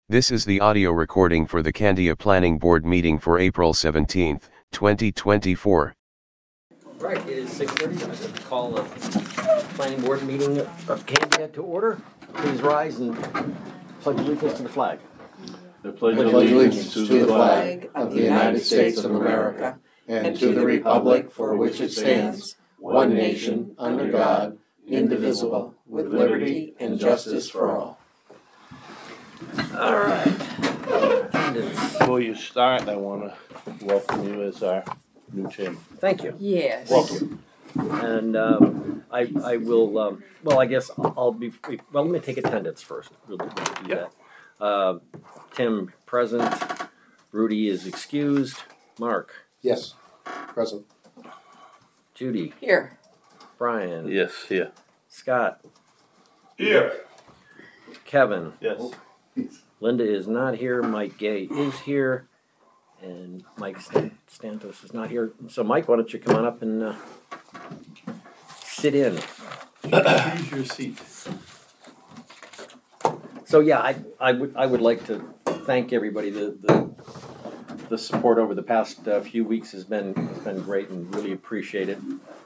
This is the audio recording for the Candia Planning Board meeting for April 17, 2024. Right, it is 6:30. I'd like to call the Planning Board meeting of Candia to order. Please rise and pledge allegiance to the flag. I pledge allegiance to the flag of the United States of America and to the republic for which it stands, one nation, under God, indivisible, with liberty and justice for all. All right. Before you start, I want to welcome you as our new chairman. Thank you. Yes. Welcome. And I will, well, I guess I'll be, well, let me take attendance first. We'll do that. Tim, present. Rudy is excused. Mark. Yes, present. Judy. Here. Brian. Yes, here. Scott. Here. Kevin. Yes. Linda is not here. Mike Gay is here. And Mike Stantos is not here. So, Mike, why don't you come on up and sit in? Choose your seat. So, yeah, I would like to thank everybody. The support over the past few weeks has been great and really appreciate it.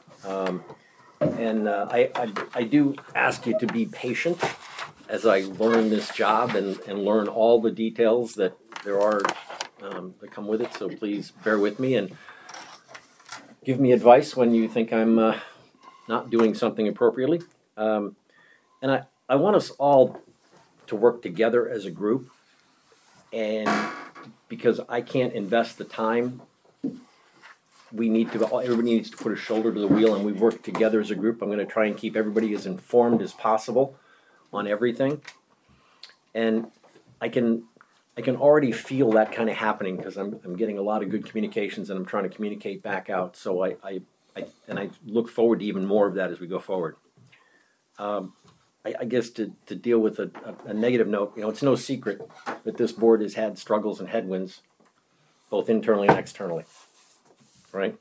And I do ask you to be patient as I learn this job and learn all the details that there are that come with it. So please bear with me and give me advice when you think I'm not doing something appropriately. And I want us all to work together as a group. And because I can't invest the time, everybody needs to put a shoulder to the wheel, and we work together as a group. I'm going to try and keep everybody as informed as possible on everything. And I can already feel that kind of happening because I'm getting a lot of good communications and I'm trying to communicate back out. So I look forward to even more of that as we go forward. I guess to deal with a negative note, it's no secret that this board has had struggles and headwinds, both internally and externally, right?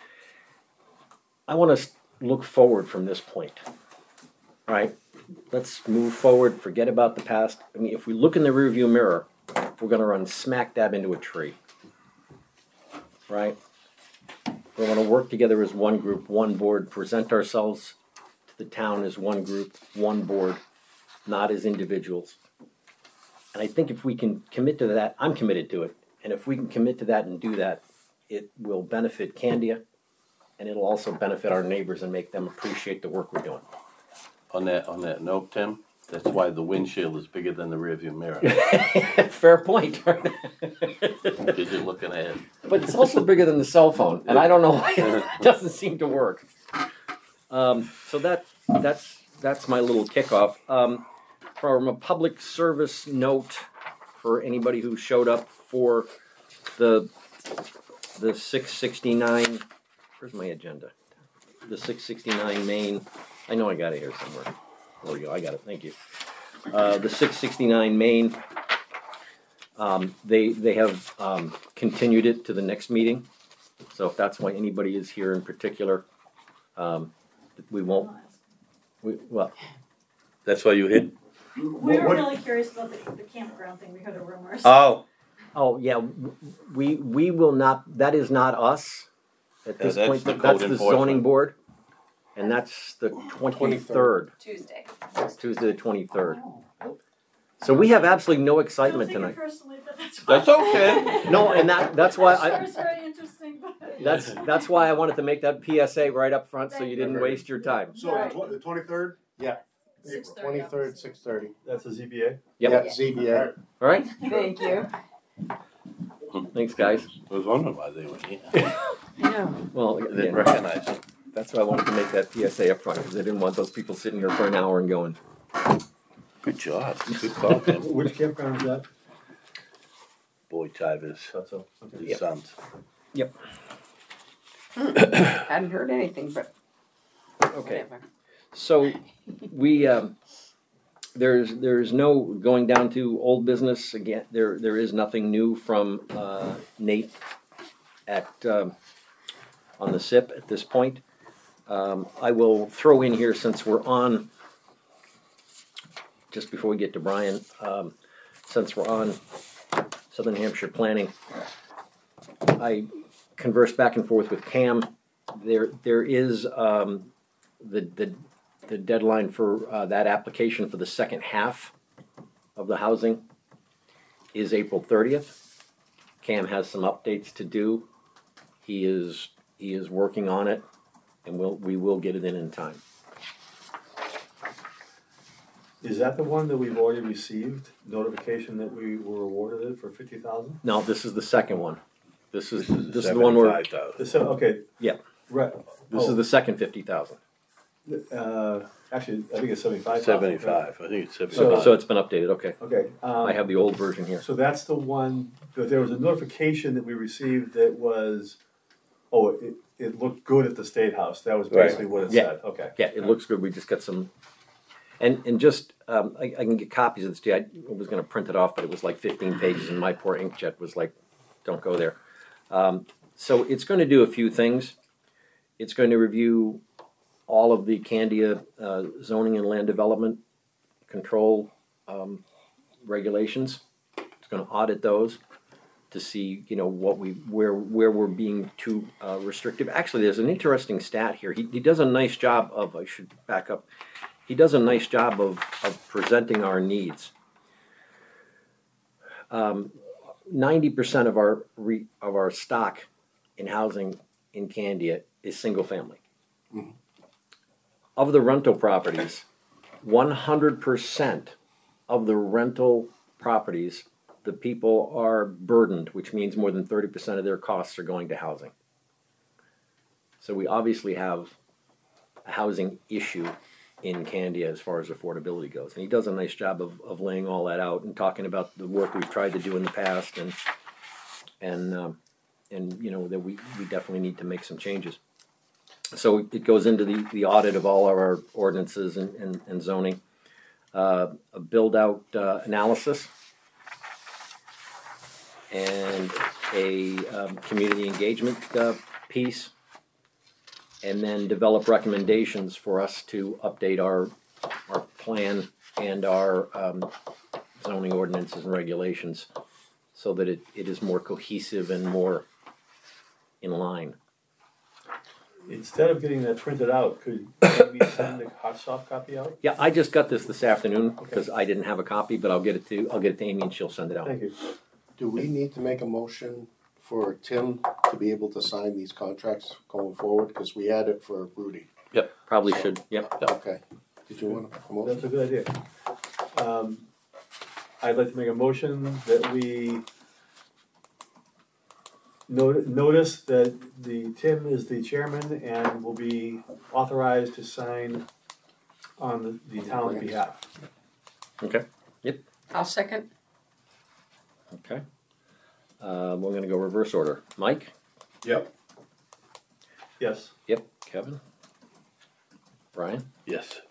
I want to look forward from this point, right? Let's move forward, forget about the past. I mean, if we look in the rearview mirror, we're going to run smack dab into a tree, right? We want to work together as one group, one board, present ourselves to the town as one group, one board, not as individuals. And I think if we can commit to that, I'm committed to it. And if we can commit to that and do that, it will benefit Candia, and it'll also benefit our neighbors and make them appreciate the work we're doing. On that note, Tim, that's why the windshield is bigger than the rearview mirror. Fair point. Because you're looking ahead. But it's also bigger than the cell phone, and I don't know why it doesn't seem to work. So that's my little kickoff. From a public service note for anybody who showed up for the 669. Where's my agenda? The 669 Main. I know I got it here somewhere. There we go. I got it. Thank you. The 669 Main. They have continued it to the next meeting. So if that's why anybody is here in particular, we won't. Well, That's why you hid? We were really curious about the campground thing. We heard the rumors. Oh yeah. We will not. That is not us at this point. That's the zoning board. And that's the 23rd. Tuesday. It's Tuesday the 23rd. So we have absolutely no excitement Don't take tonight. it personally, but that's okay. No, and that's why it's very interesting. But that's why I wanted to make that PSA right up front so you didn't waste your time. So the 23rd? Yeah. April 23rd, 6:30. That's a ZBA? Yep. Yeah, ZBA. All right. Thank you. Thanks, guys. I was wondering why they were here. I know. Well, I didn't again, recognize them. that's why I wanted to make that PSA up front because I didn't want those people sitting here for an hour and going. Good job. Good call, Tim. Which campground is that? Boy Chivers, That's all. Okay. his sons. Yep. Hadn't heard anything, but Okay. whatever. So we there's no going down to old business again. There is nothing new from Nate at on the SIP at this point. I will throw in here since we're on just before we get to Brian. since we're on Southern Hampshire planning, I conversed back and forth with Cam. There is the deadline for that application for the second half of the housing is April 30th. Cam has some updates to do. He is working on it, and we will get it in time. Is that the one that we've already received notification that we were awarded it for 50,000? No, this is the second one. This is the one where Okay. Yeah. Right. this is the second 50,000. Actually, I think it's 75,000. 75, I think it's 75. So it's been updated. Okay, Okay. I have the old version here. So that's the one, but there was a notification that we received that was, it looked good at the State House. That was basically what it Yeah. said. Okay. Yeah, it looks good. We just got some, and just I can get copies of this to you. I was going to print it off, but it was like 15 pages, and my poor inkjet was like, "Don't go there." So it's going to do a few things. It's going to review all of the Candia zoning and land development control regulations. It's going to audit those to see, where we're being too restrictive. Actually, there's an interesting stat here. He does a nice job of. I should back up. He does a nice job of presenting our needs. 90% of our stock in housing in Candia is single family. Mm-hmm. Of the rental properties, 100% of the rental properties, the people are burdened, which means more than 30% of their costs are going to housing. So we obviously have a housing issue in Candia as far as affordability goes. And he does a nice job of laying all that out and talking about the work we've tried to do in the past and that we definitely need to make some changes. So it goes into the audit of all of our ordinances and zoning, a build-out analysis, and a community engagement piece, and then develop recommendations for us to update our plan and our zoning ordinances and regulations so that it is more cohesive and more in line. Instead of getting that printed out, could we send a hot soft copy out? Yeah, I just got this afternoon because I didn't have a copy, but I'll get it to Amy and she'll send it out. Thank you. Do we need to make a motion for Tim to be able to sign these contracts going forward? Because we had it for Rudy. Yep, probably should. Yep. Okay. Did you want to promote? That's a good idea. I'd like to make a motion that we notice that Tim is the chairman and will be authorized to sign on the town's behalf. Okay. Yep. I'll second. Okay. We're going to go reverse order. Mike? Yep. Yes. Yep. Kevin? Brian? Yes.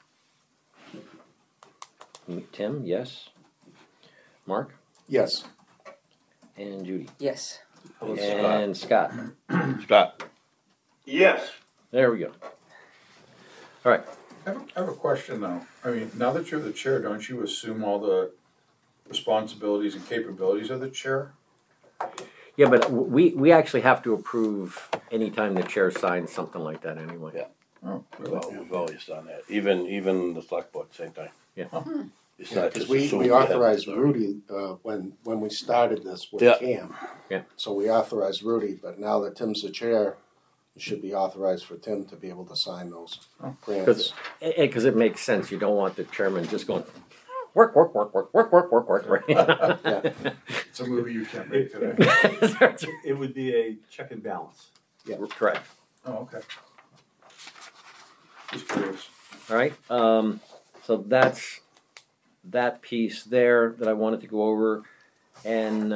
Tim? Yes. Mark? Yes. And Judy? Yes. How about And Scott? Scott? Yes. There we go. All right. I have a question though. I mean, now that you're the chair, don't you assume all the responsibilities and capabilities of the chair? Yeah, but we actually have to approve anytime the chair signs something like that anyway. Yeah. Oh, We've always done that. Even the select board, same thing. Yeah. It's Yeah, not because just we assumed authorized you have to. Rudy when we started this with Yeah. Cam. Yeah. So we authorized Rudy, but now that Tim's the chair, it should be authorized for Tim to be able to sign those grants. Because it makes sense. You don't want the chairman just going, work, work, work, work, work, work, work, work, right? Yeah. It's a movie you can't make today. It would be a check and balance. Yeah. Correct. Oh, okay. Just curious. All right. So that's that piece there that I wanted to go over. And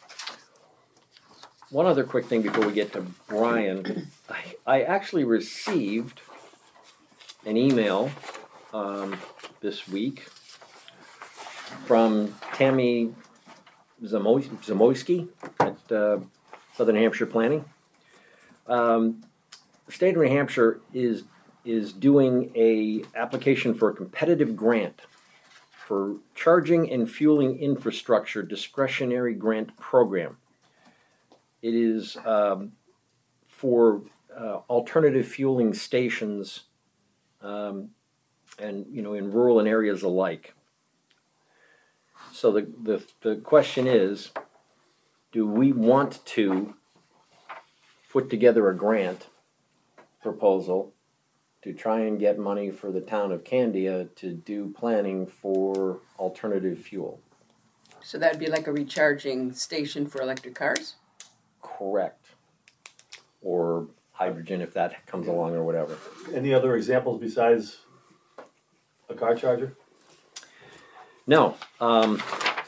one other quick thing before we get to Brian. I actually received an email this week from Tammy Zamoyski at Southern Hampshire Planning. The state of New Hampshire is doing a application for a competitive grant for charging and fueling infrastructure discretionary grant program. It is for alternative fueling stations, and in rural and areas alike. So the question is, do we want to put together a grant proposal to try and get money for the town of Candia to do planning for alternative fuel? So that'd be like a recharging station for electric cars? Correct. Or hydrogen if that comes along or whatever. Any other examples besides a car charger? No. I'll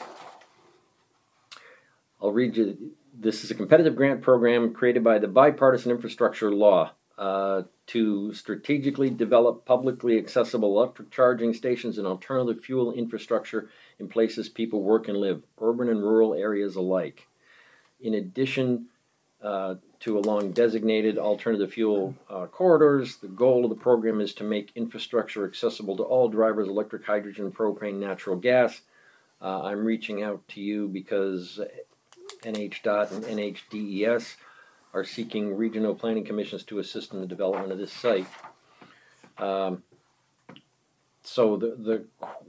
read you. This is a competitive grant program created by the Bipartisan Infrastructure Law to strategically develop publicly accessible electric charging stations and alternative fuel infrastructure in places people work and live, urban and rural areas alike. In addition to along designated alternative fuel corridors, the goal of the program is to make infrastructure accessible to all drivers, electric, hydrogen, propane, natural gas. I'm reaching out to you because NHDOT and NHDES are seeking regional planning commissions to assist in the development of this site. So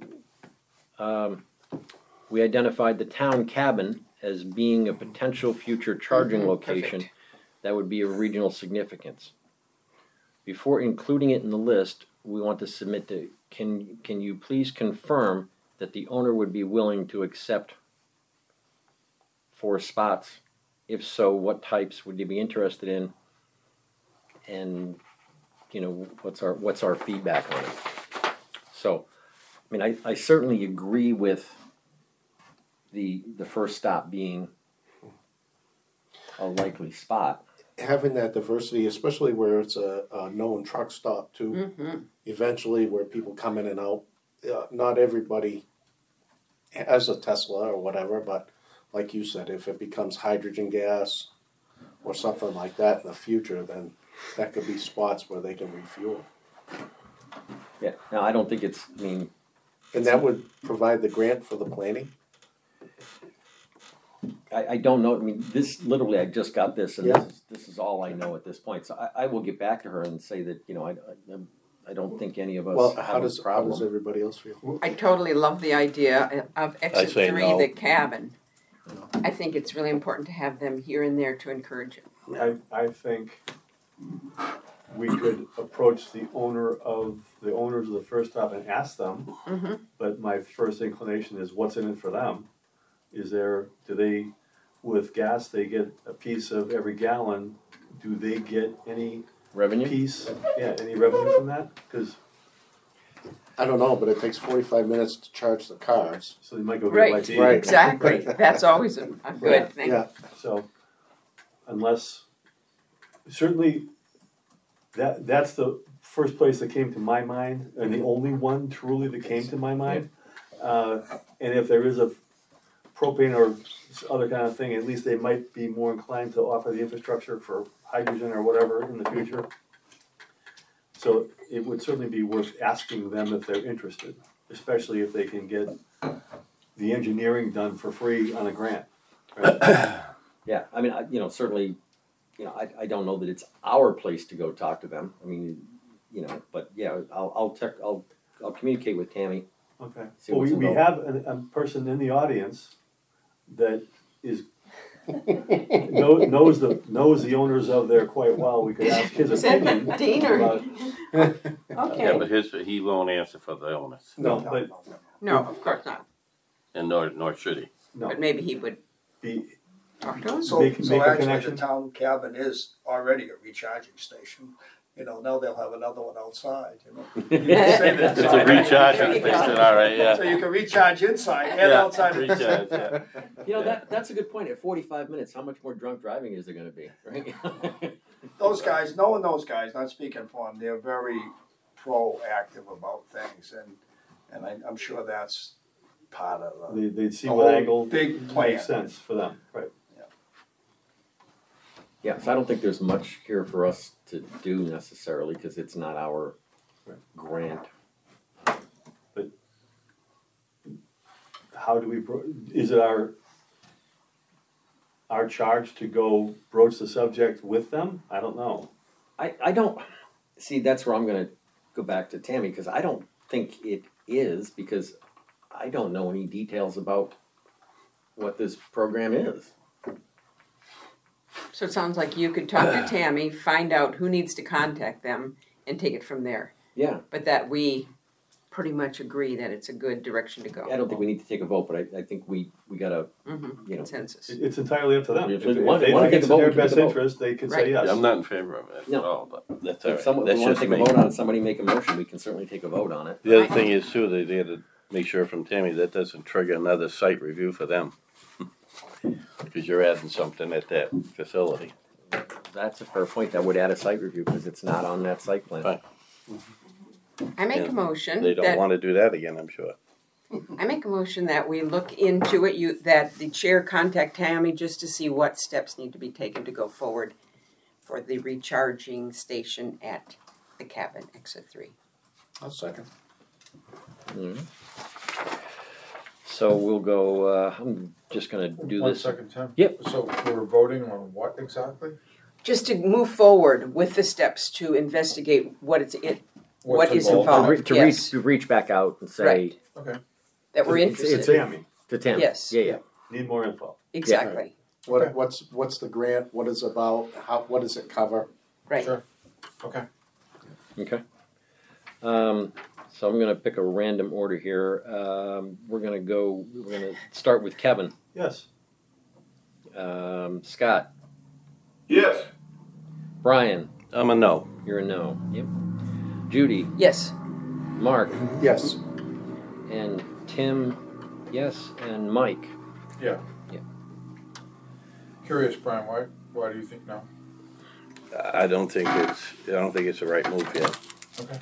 we identified the town cabin as being a potential future charging location. Perfect. That would be of regional significance. Before including it in the list, we want to submit to, can you please confirm that the owner would be willing to accept 4 spots? If so, what types would you be interested in? And what's our feedback on it? So, I mean, I certainly agree with the first stop being a likely spot. Having that diversity, especially where it's a known truck stop too, eventually where people come in and out. Not everybody has a Tesla or whatever, but like you said, if it becomes hydrogen gas or something like that in the future, then that could be spots where they can refuel. Yeah. Now, I don't think And that would provide the grant for the planning? I don't know. I mean, this literally, I just got this, and this is all I know at this point. So I will get back to her and say that I don't think any of us have a problem. How does everybody else feel? I totally love the idea of exit say 3, no. the cabin. I think it's really important to have them here and there to encourage it. I think we could approach the owners of the first stop and ask them. But my first inclination is, what's in it for them? With gas, they get a piece of every gallon. Do they get any Revenue? Any revenue from that? Because I don't know, but it takes 45 minutes to charge the cars. so they might go get Right, like to eat. Right. exactly. That's always a good thing. Yeah. So, unless, certainly, that's the first place that came to my mind, and the only one truly that came to my mind. And if there is a propane or other kind of thing, at least they might be more inclined to offer the infrastructure for hydrogen or whatever in the future. So it would certainly be worth asking them if they're interested, especially if they can get the engineering done for free on a grant. Right? Yeah, I mean, certainly, I don't know that it's our place to go talk to them. I mean, but yeah, I'll communicate with Tammy. Okay. See Well, what's we involved. have a person in the audience that is knows the owners of there quite well. We could ask his Is that opinion Dean or? about. Okay. Yeah, but he won't answer for the owners, No, but No, of course not. and nor should he. no, But maybe he would be talk to us. So, Make a actually, connection. the town cabin is already a recharging station. Now they'll have another one outside. You can save it It's a inside. recharging station, all right, So yeah. you can recharge inside and Yeah, outside. recharge, yeah. That's a good point. At 45 minutes, how much more drunk driving is there going to be, right? Those guys, knowing those guys, not speaking for them, they're very proactive about things, and I'm sure that's part of they'd see the what whole angle big plan. makes sense for them, right? Yeah, so I don't think there's much here for us to do necessarily because it's not our grant. how do we, is it our charge to go broach the subject with them? I don't know. I don't, see, that's where I'm gonna go back to Tammy, because I don't think it is, because I don't know any details about what this program is. So it sounds like you could talk to Tammy, find out who needs to contact them, and take it from there. Yeah, But that we pretty much agree that it's a good direction to go. I don't think we need to take a vote, but I think we gotta, Mm-hmm. you know. Consensus. It's entirely up to them. If If they they want- think wanna take it's a in vote, their we can best take a vote. interest, they can Right. say yes. I'm not in favor of it No. at all, but that's all If right. someone, if That's we wanna just take me. a vote on it, somebody make a motion, we can certainly take a vote on it. The other thing is too, they had to make sure from Tammy that doesn't trigger another site review for them. Because you're adding something at that facility. That's a fair point, that would add a site review, because it's not on that site plan. Right. I make a And motion They don't that wanna do that again, I'm sure. we look into it. That the chair contact Tammy just to see what steps need to be taken to go forward for the recharging station at the cabin, exit 3. I'll second. So we'll go, I'm just gonna do One this. second, Tim. Yep. So we're voting on what exactly? Just to move forward with the steps to investigate what is What's involved. To Yes. reach back out and say Right. Okay. that we're It's- interested. It's Tammy, to Tammy. Yes. Yeah, yeah. need more info. Exactly. What's the grant, what is it about, what does it cover? Right. Sure. Okay. Okay. So I'm gonna pick a random order here. We're gonna start with Kevin. Yes. Scott, Yes. Brian, I'm a no. you're a no. Yep. Judy, Yes. Mark, Yes. and Tim, yes, and Mike. Yeah. Yeah. Curious, Brian, why do you think no? I don't think it's the right move yet. Okay.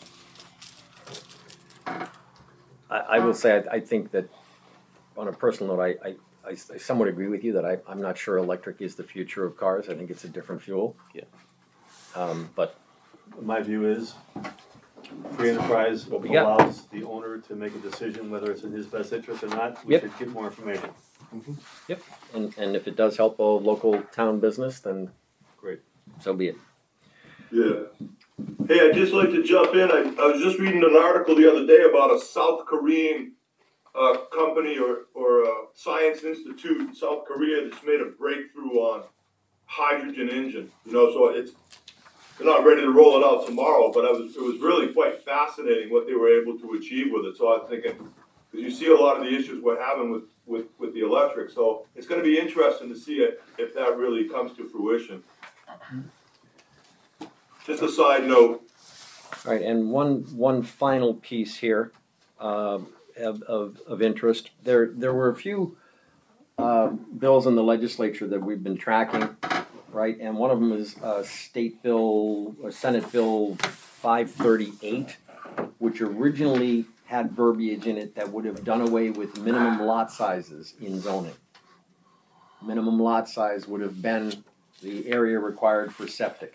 I will say I think that on a personal note, I somewhat agree with you that I'm not sure electric is the future of cars. I think it's a different fuel. Yeah. But My view is, free enterprise What we got? allows the owner to make a decision whether it's in his best interest or not. We Yep. should get more information. and if it does help a local town business, then Great. so be it. Yeah. Hey, I'd just like to jump in. I was just reading an article the other day about a South Korean company or science institute in South Korea that's made a breakthrough on hydrogen engine. You know, so they're not ready to roll it out tomorrow, but it was really quite fascinating what they were able to achieve with it. So I'm thinking, because you see a lot of the issues we're having with the electric, so it's going to be interesting to see if that really comes to fruition. Just a side note. All right, and one final piece here of interest. There were a few bills in the legislature that we've been tracking, right? And one of them is State Bill or Senate Bill 538, which originally had verbiage in it that would have done away with minimum lot sizes in zoning. Minimum lot size would have been the area required for septic.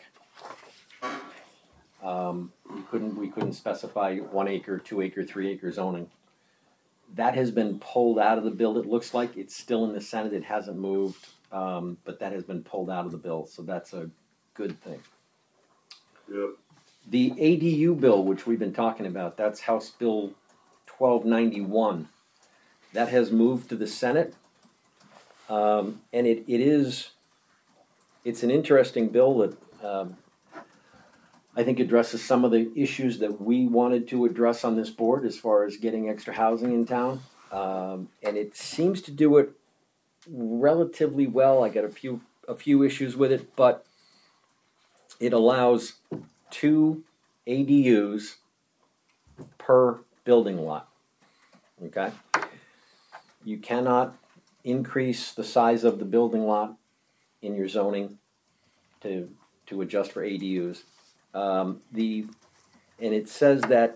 We couldn't specify 1 acre, 2 acre, 3 acre zoning. That has been pulled out of the bill. It looks like it's still in the Senate. It hasn't moved, but that has been pulled out of the bill. So that's a good thing. Yep. The ADU bill, which we've been talking about, that's House Bill 1291. That has moved to the Senate, and it's an interesting bill that I think addresses some of the issues that we wanted to address on this board as far as getting extra housing in town, and it seems to do it relatively well. I got a few issues with it, but it allows 2 ADUs per building lot. Okay? You cannot increase the size of the building lot in your zoning to adjust for ADUs. And it says that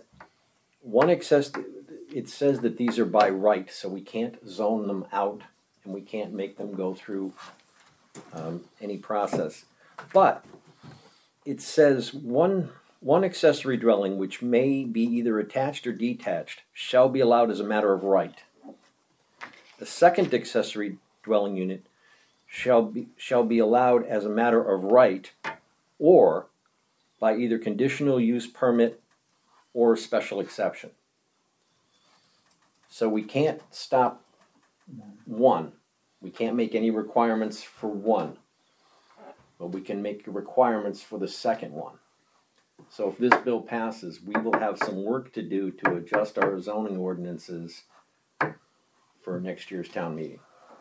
it says that these are by right, so we can't zone them out and we can't make them go through any process. But it says one accessory dwelling which may be either attached or detached shall be allowed as a matter of right. A second accessory dwelling unit shall be allowed as a matter of right or by either conditional use permit or special exception. So we can't stop one. We can't make any requirements for one, but we can make requirements for the second one. So if this bill passes, we will have some work to do to adjust our zoning ordinances for next year's town meeting.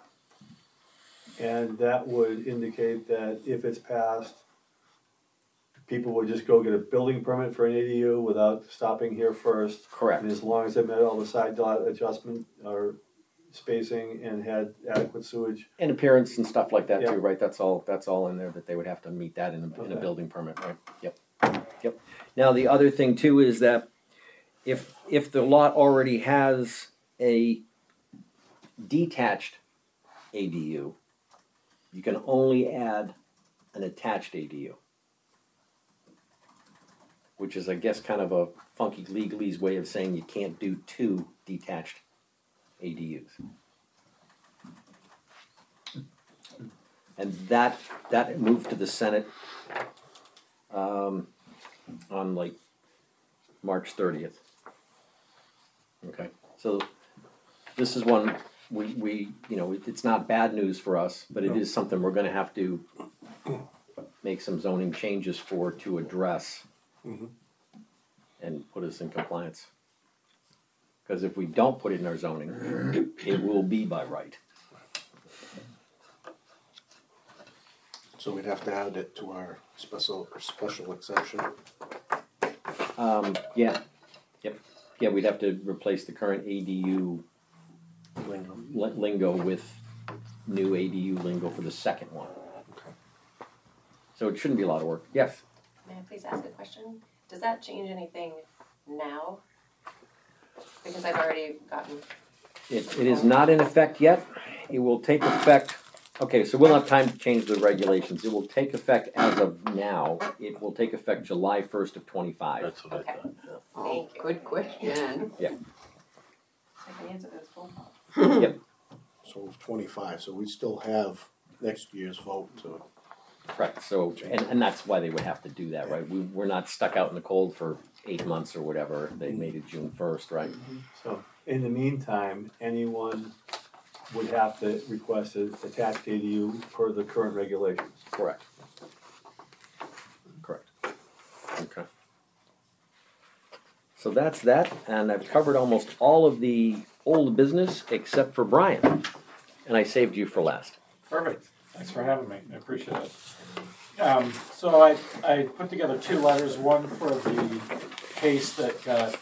And that would indicate that if it's passed, people would just go get a building permit for an ADU without stopping here first. Correct. And as long as they met all the side lot adjustment or spacing and had adequate sewage. And appearance and stuff like that Yeah. too, right? That's all in there, that they would have to meet that in a Okay. building permit, right? Yep. Now, the other thing too is that if the lot already has a detached ADU, you can only add an attached ADU, which is, I guess, kind of a funky legalese way of saying you can't do two detached ADUs. And that moved to the Senate on like March 30th. Okay, so this is one we it's not bad news for us, but it is something we're going to have to make some zoning changes for to address and put us in compliance. Because if we don't put it in our zoning, it will be by right. So we'd have to add it to our special exception. Yeah, we'd have to replace the current ADU lingo with new ADU lingo for the second one. Okay. So it shouldn't be a lot of work. Yes? May I please ask a question? Does that change anything now? Because I've already gotten... It is not in effect yet. It will take effect, okay, so we'll have time to change the regulations. It will take effect as of now. It will take effect July 1st of 25. That's what I thought. Yeah. Oh, good question. Yeah. I can answer those phone calls. Yep. So it's 25, so we still have next year's vote to. Correct. So, and that's why they would have to do that, right? We're not stuck out in the cold for 8 months or whatever. They made it June 1st, right? So in the meantime, anyone would have to request an attached ADU per the current regulations. Correct. Okay. So that's that, and I've covered almost all of the old business except for Brian. And I saved you for last. Perfect. Thanks for having me. I appreciate it. So I put together two letters, one for the case that got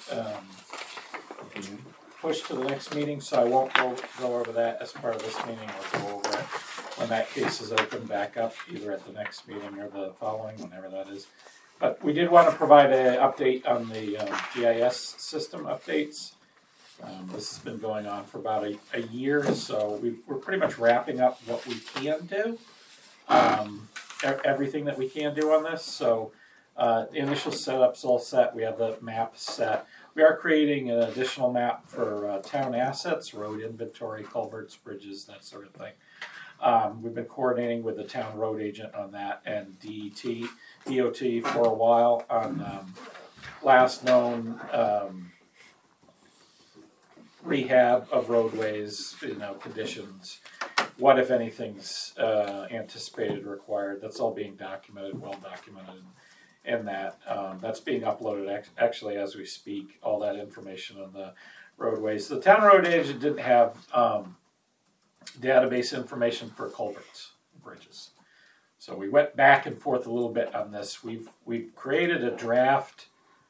pushed to the next meeting, so I won't go over that as part of this meeting. I'll go over it when that case is open back up, either at the next meeting or the following, whenever that is. But we did want to provide an update on the GIS system updates. This has been going on for about a year, so we're pretty much wrapping up what we can do, everything that we can do on this. So the initial setup's all set. We have the map set. We are creating an additional map for town assets, road inventory, culverts, bridges, that sort of thing. We've been coordinating with the town road agent on that and DOT for a while on last known rehab of roadways, conditions, what if anything's anticipated required. That's all being documented, well documented, and that's being uploaded actually as we speak, all that information on the roadways. The town road agent didn't have database information for culverts, bridges. So we went back and forth a little bit on this. We've created a draft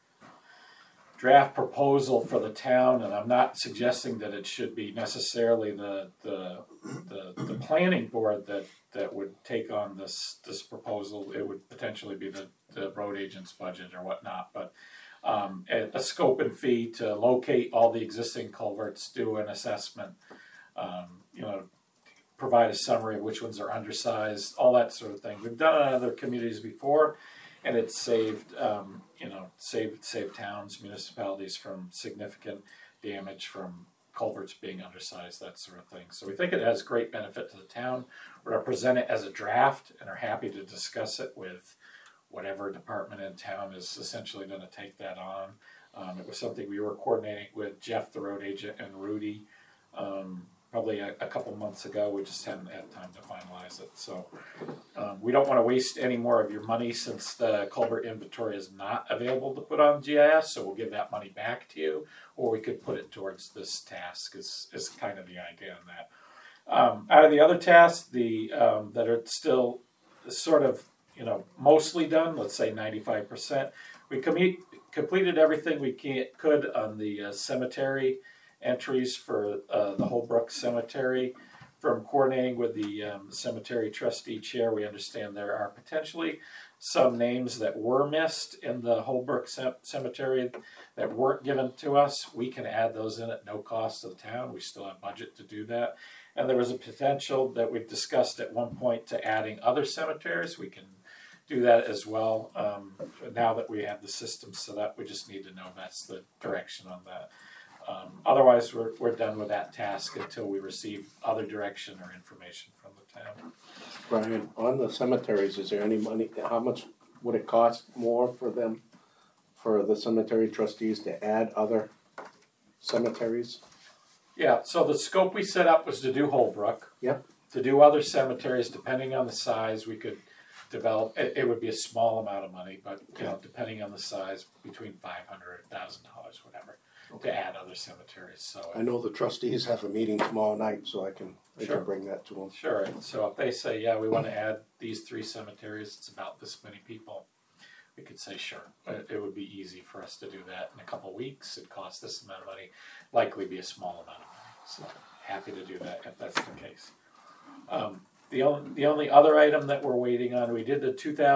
proposal for the town, and I'm not suggesting that it should be necessarily the planning board that would take on this proposal. It would potentially be the road agent's budget or whatnot, but a scope and fee to locate all the existing culverts, do an assessment, provide a summary of which ones are undersized, all that sort of thing. We've done it in other communities before, and it's saved towns, municipalities from significant damage from culverts being undersized, that sort of thing. So we think it has great benefit to the town. We're going to present it as a draft and are happy to discuss it with whatever department in town is essentially going to take that on. It was something we were coordinating with Jeff, the road agent, and Rudy probably a couple months ago. We just haven't had time to finalize it. So we don't want to waste any more of your money since the culvert inventory is not available to put on GIS. So we'll give that money back to you, or we could put it towards this task is kind of the idea on that. Out of the other tasks, that are still sort of, mostly done, let's say 95%, we completed everything we could on the cemetery entries for the Holbrook Cemetery. From coordinating with the cemetery trustee chair, we understand there are potentially some names that were missed in the Holbrook Cemetery that weren't given to us. We can add those in at no cost to the town. We still have budget to do that. And there was a potential that we've discussed at one point to adding other cemeteries. We can do that as well. Now that we have the system set up, we just need to know that's the direction on that. Otherwise, we're done with that task until we receive other direction or information from the town. Brian, on the cemeteries, is there any money, how much would it cost more for the cemetery trustees to add other cemeteries? Yeah, so the scope we set up was to do Holbrook. Yep. To do other cemeteries, depending on the size, we could develop, it would be a small amount of money, but depending on the size, between $500 and $1,000, whatever. To add other cemeteries. So I know the trustees have a meeting tomorrow night, so I can Sure. bring that to them. Sure. So if they say, yeah, we want to add these 3 cemeteries, it's about this many people, we could say, sure. It would be easy for us to do that in a couple of weeks. It costs this amount of money, likely be a small amount of money. So happy to do that if that's the case. The only other item that we're waiting on, we did the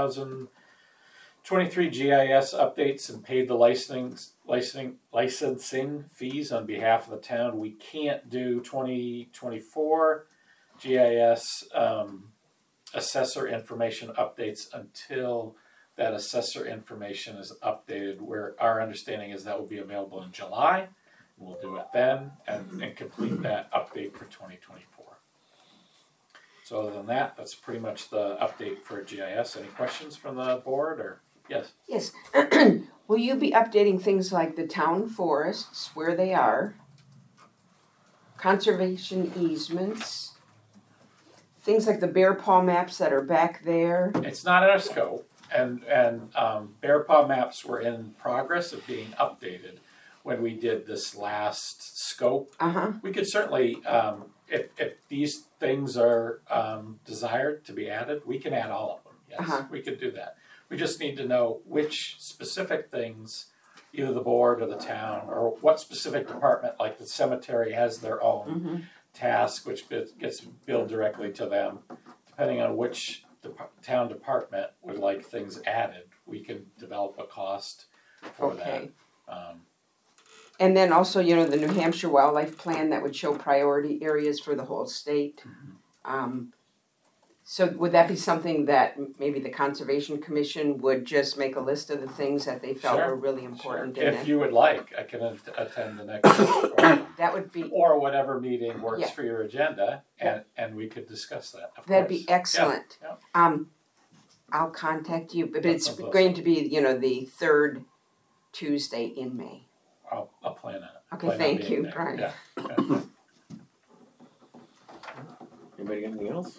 2023 GIS updates and paid the licensing fees on behalf of the town. We can't do 2024 GIS assessor information updates until that assessor information is updated, where our understanding is that will be available in July. We'll do it then and complete that update for 2024. So other than that, that's pretty much the update for GIS. Any questions from the board or? Yes. Yes. Will you be updating things like the town forests, where they are, conservation easements, things like the bear paw maps that are back there? It's not in our scope, and bear paw maps were in progress of being updated when we did this last scope. We could certainly, if these things are desired to be added, we can add all of them. Yes, we could do that. We just need to know which specific things, either the board or the town, or what specific department, like the cemetery has their own task, which gets billed directly to them. Depending on which town department would like things added, we can develop a cost for that. And then also, the New Hampshire Wildlife Plan that would show priority areas for the whole state. So would that be something that maybe the Conservation Commission would just make a list of the things that they felt were really important in it? If you would like, I can attend the next that would be, or whatever meeting works for your agenda, and we could discuss that. That'd be excellent. I'll contact you, but it's going to be, the 3rd Tuesday in May. I'll plan it. Okay, thank you, Brian. Yeah. Anybody got anything else?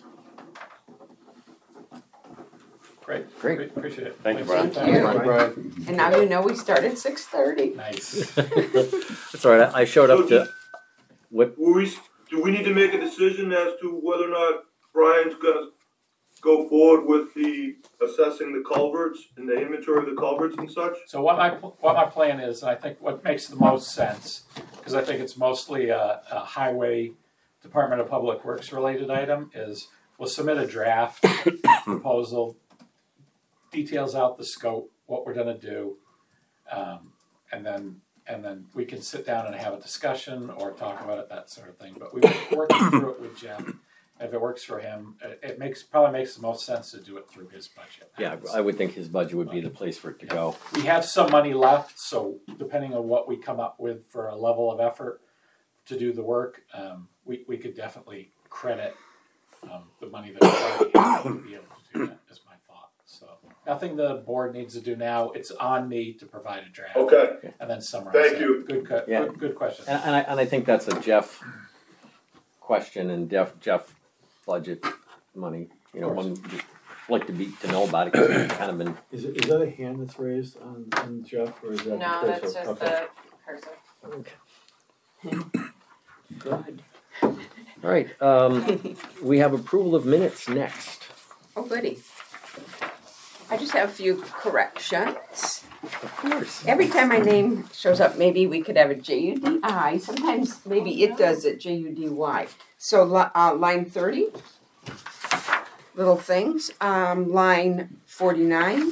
Great. Appreciate it. Thank you, Brian. Thank you. Brian. And now we start at 6:30. Nice. That's all right. I showed up to. Do we need to make a decision as to whether or not Brian's gonna go forward with the assessing the culverts and the inventory of the culverts and such? So what my plan is, and I think what makes the most sense, because I think it's mostly a highway Department of Public Works related item, is we'll submit a draft proposal, details out the scope, what we're going to do, and then we can sit down and have a discussion or talk about it, that sort of thing. But we've been working through it with Jeff. If it works for him, it probably makes the most sense to do it through his budget. Yeah, I would think his budget would be the place for it to go. We have some money left, so depending on what we come up with for a level of effort to do the work, we could definitely credit the money that we already have to be able to do that, is my thought. So nothing the board needs to do now. It's on me to provide a draft. Okay. And then summarize. Thank it. you. Good question. And I think that's a Jeff question and Jeff budget money. You know, one just like to know about it because we've kind of been. Is that a hand that's raised on Jeff, or is that No, the that's cursor? just Okay. the cursor. Good. All right, we have approval of minutes next. Oh, goody. I just have a few corrections. Of course. Every time my name shows up, maybe we could have a J-U-D-I. Sometimes maybe it does it J-U-D-Y. So line 30, little things. Line 49.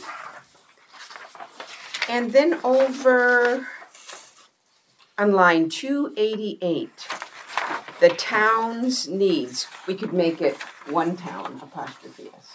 And then over on line 288, the town's needs. We could make it one town, apostrophe S.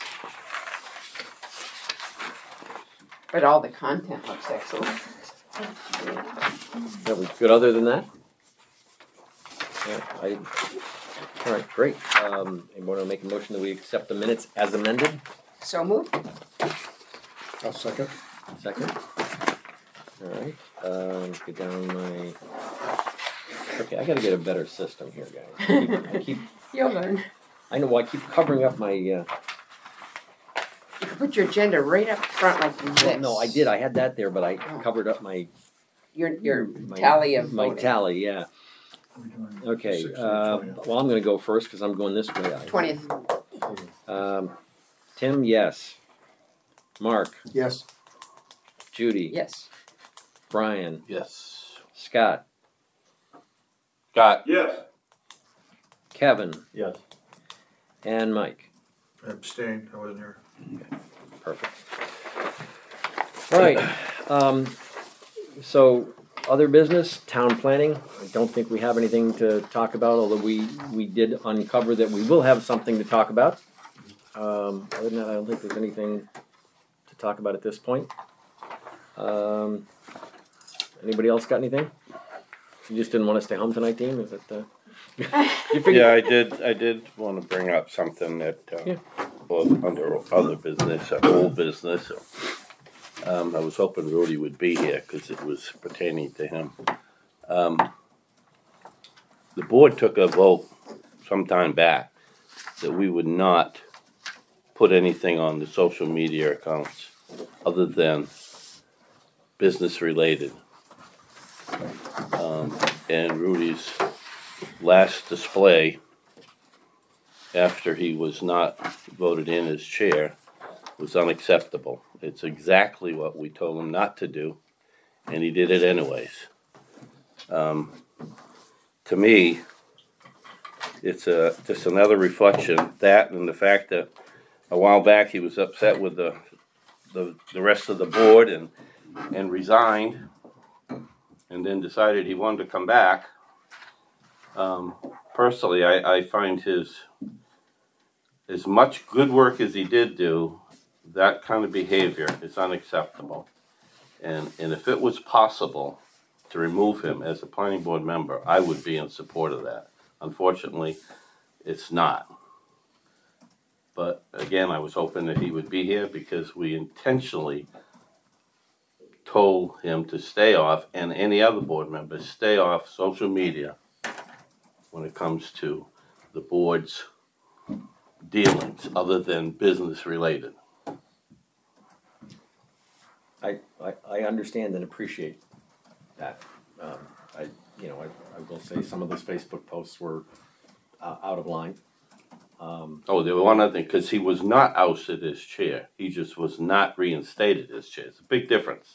But all the content looks excellent. That was good. Other than that, yeah, all right, great. Anyone want to make a motion that we accept the minutes as amended? So moved. I'll second. Second. All right. Let's get down my. Okay, I got to get a better system here, guys. I keep You'll learn. I know. I keep covering up my. You can put your agenda right up front like this. No, I did. I had that there, but I covered up my Your tally of my voting. tally. Yeah. Okay. Well, I'm going to go first because I'm going this way. 20th. Tim, yes. Mark, Yes. Judy, Yes. Brian, Yes. Scott, Scott. Yes. Kevin, Yes. and Mike. Abstain, I wasn't here. Perfect. All right. So, other business, town planning. I don't think we have anything to talk about, although we did uncover that we will have something to talk about. Other than that, I don't think there's anything to talk about at this point. Anybody else got anything? You just didn't want to stay home tonight, Dean? Is it? You figured- Yeah, I did want to bring up something that, well, under other business, old business. I was hoping Rudy would be here because it was pertaining to him. The board took a vote some time back that we would not put anything on the social media accounts other than business related. And Rudy's last display after he was not voted in as chair was unacceptable. It's exactly what we told him not to do, and he did it anyways. To me, it's just another reflection, that and the fact that a while back he was upset with the rest of the board and resigned, and then decided he wanted to come back. Personally, I find as much good work as he did do, that kind of behavior is unacceptable. And if it was possible to remove him as a planning board member, I would be in support of that. Unfortunately, it's not. But again, I was hoping that he would be here because we intentionally told him to stay off, and any other board members stay off social media when it comes to the board's dealings other than business related. I understand and appreciate that. I will say some of those Facebook posts were out of line. There was one other thing, because he was not ousted as chair. He just was not reinstated as chair. It's a big difference.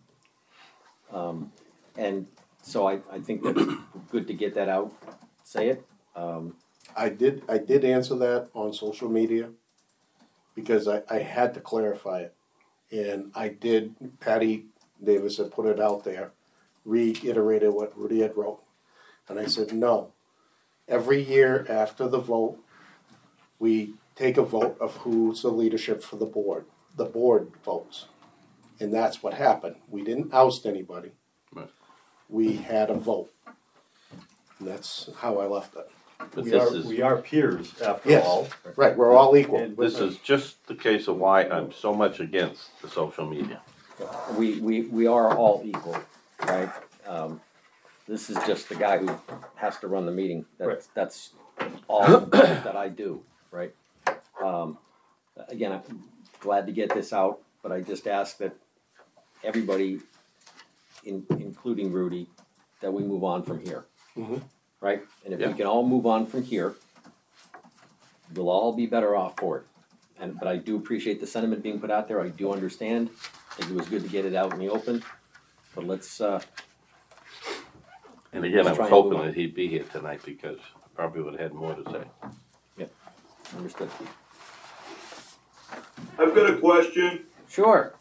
And so I think that's good to get that out, say it. I did answer that on social media because I had to clarify it. And I did, Patty Davis had put it out there, reiterated what Rudy had wrote. And I said, no. Every year after the vote, we take a vote of who's the leadership for the board. The board votes. And that's what happened. We didn't oust anybody. Right. We had a vote. And that's how I left it. But We this are, is, we are peers after Yes. all. Right, we're all equal. And this is just the case of why I'm so much against the social media. We are all equal, right? This is just the guy who has to run the meeting. That's all that I do, right? Again, I'm glad to get this out, but I just ask that everybody, including Rudy, that we move on from here, Mhm. right? And if Yeah. we can all move on from here, we'll all be better off for it. But I do appreciate the sentiment being put out there. I do understand. I think it was good to get it out in the open. But let's. And again, I Let's try was and move hoping on. that he'd be here tonight because I probably would have had more to say. Understood. I've got a question. Sure.